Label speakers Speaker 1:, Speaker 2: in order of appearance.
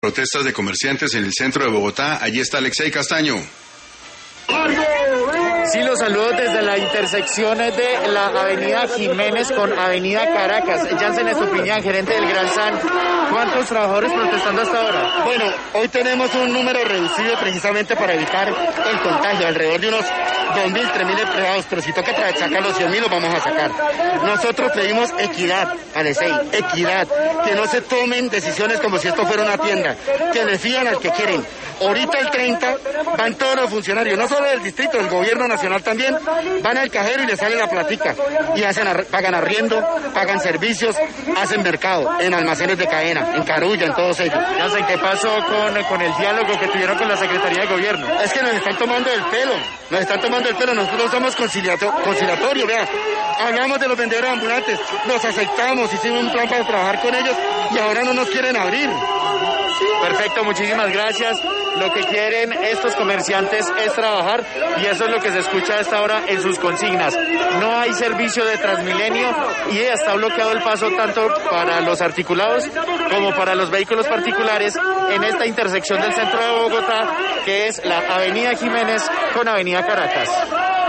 Speaker 1: Protestas de comerciantes en el centro de Bogotá. Allí está Alexei Castaño.
Speaker 2: Sí, los saludo desde la intersección de la avenida Jiménez con avenida Caracas. Jansen Estupiñán, gerente del Gran San. ¿Cuántos trabajadores protestando hasta ahora?
Speaker 3: Bueno, hoy tenemos un número reducido precisamente para evitar el contagio, alrededor de unos 2.000, 3.000 empleados, pero si toca sacar los 100.000 los vamos a sacar. Nosotros pedimos equidad, Alexei, equidad, que no se tomen decisiones como si esto fuera una tienda, que le fían al que quieren. Ahorita el 30 van todos los funcionarios, no solo del distrito, del gobierno nacional también, van al cajero y le sale la platica y pagan arriendo, pagan servicios, hacen mercado en almacenes de cadena, en Carulla, en todos ellos.
Speaker 2: Ya sé, ¿qué pasó con el diálogo que tuvieron con la Secretaría de Gobierno?
Speaker 3: Es que nos están tomando el pelo, nosotros somos conciliatorio, vea, hablamos de los vendedores ambulantes, los aceptamos, hicimos un plan para trabajar con ellos y ahora no nos quieren abrir.
Speaker 2: Perfecto, muchísimas gracias. Lo que quieren estos comerciantes es trabajar y eso es lo que se escucha a esta hora en sus consignas. No hay servicio de Transmilenio y está bloqueado el paso tanto para los articulados como para los vehículos particulares en esta intersección del centro de Bogotá, que es la avenida Jiménez con avenida Caracas.